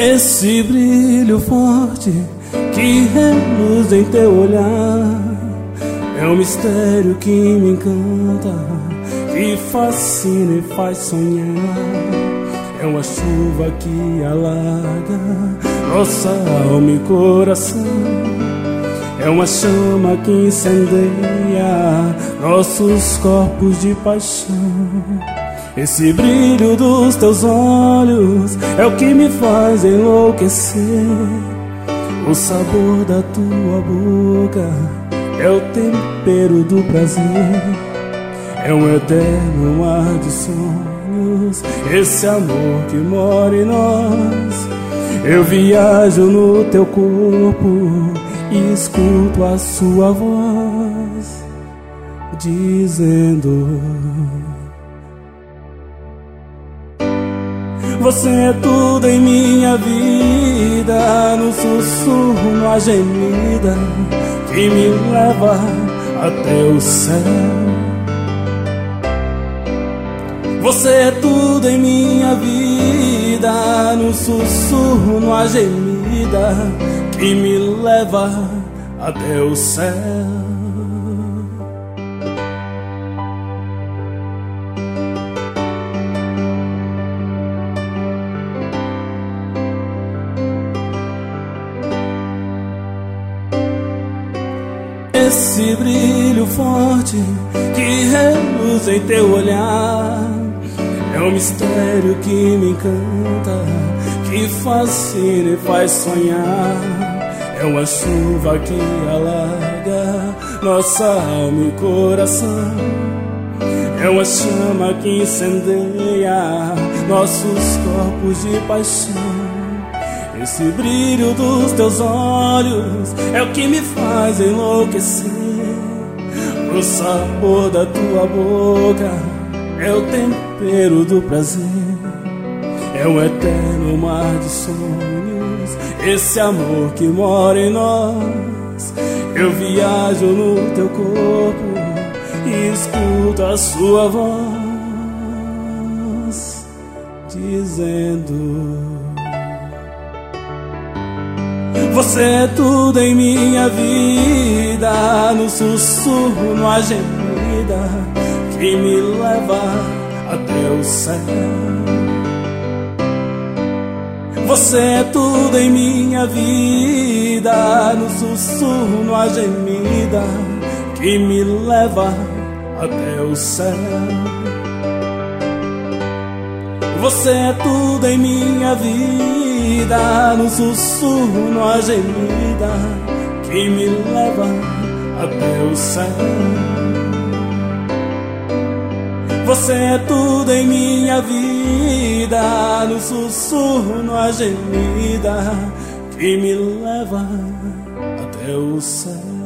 Esse brilho forte que reluz em teu olhar é um mistério que me encanta, que fascina e faz sonhar. É uma chuva que alaga nossa alma e coração. É uma chama que incendeia nossos corpos de paixão. Esse brilho dos teus olhos é o que me faz enlouquecer. O sabor da tua boca é o tempero do prazer. É um eterno mar de sonhos, esse amor que mora em nós. Eu viajo no teu corpo e escuto a sua voz dizendo: você é tudo em minha vida, no sussurro, na gemida que me leva até o céu. Você é tudo em minha vida, no sussurro, na gemida que me leva até o céu. Esse brilho forte que reluz em teu olhar é um mistério que me encanta, que fascina e faz sonhar. É uma chuva que alaga nossa alma e coração. É uma chama que incendeia nossos corpos de paixão. Esse brilho dos teus olhos é o que me faz enlouquecer. O sabor da tua boca é o tempero do prazer. É um eterno mar de sonhos, esse amor que mora em nós. Eu viajo no teu corpo e escuto a sua voz dizendo: você é tudo em minha vida, no sussurro, na gemida que me leva até o céu. Você é tudo em minha vida, no sussurro, na gemida que me leva até o céu. Você é tudo em minha vida, no sussurro, na gemida que me leva até o céu. Você é tudo em minha vida, no sussurro, na gemida que me leva até o céu.